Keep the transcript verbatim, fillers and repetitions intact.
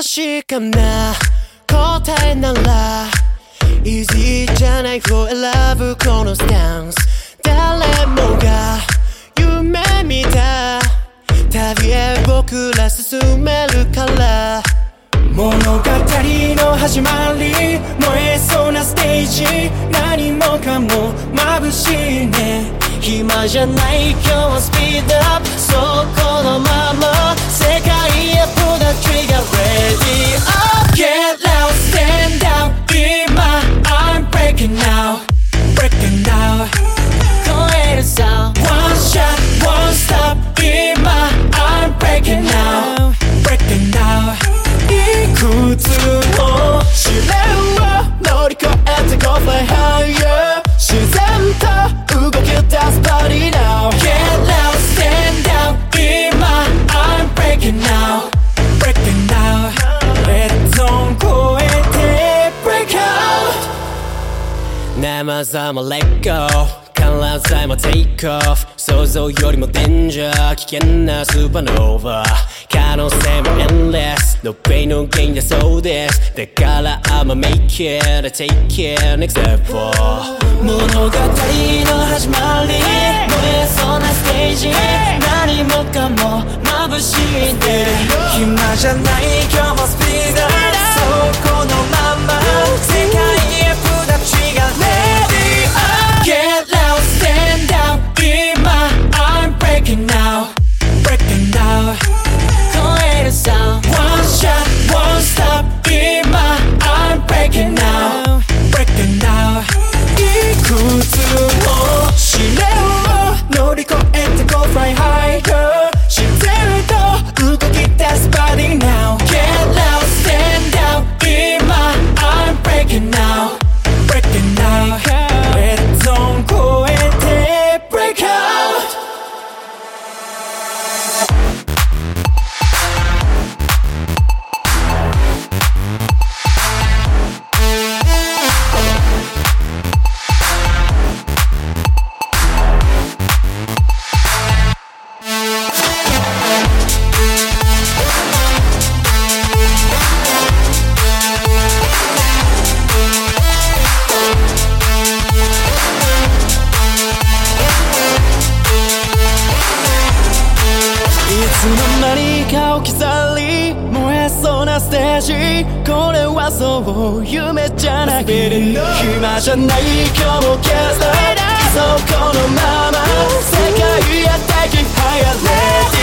確かな答えなら Easy じゃないを選ぶこのスタンス誰もが夢見た旅へ僕ら進めるから物語の始まり燃えそうなステージ何もかも眩しいね暇じゃない今日はスピードアップそうこのまま世界へプロダクトが Ready up Get loud, stand out 今 I'm breaking now Breaking now 超えるさ One shot, one stop 今 I'm breaking now Breaking now いくつも試練を乗り越えて Go fly higher 自然と動き出す Body now Get loud, stand out 今 I'm breaking now Breaking now Red zone 越えて Break out 生さも Let go 体さえも Take off 想像よりも Danger 危険なスーパーノーバー可能性も Endless No pain no gain だそうですだから I'ma make it I take it next level 物語の始まり燃えそうなステージ何もかも眩しいね暇じゃない今日もスピードそうこのまま世界へプラチが Ready up Get loud stand out 今 I'm breaking now Breaking now 超えるさ One shot one stop 今 I'm breaking now Breaking now いくつも試練を乗り越えて Go fly higher 自然と動き出す Body now Get loud stand out 今 I'm breaking now Breaking now Red zone 越えて Break outいつの間にか置き去り燃えそうなステージこれはそう夢じゃない暇じゃない今日も Get up そうこのまま世界へ Take it higher Let it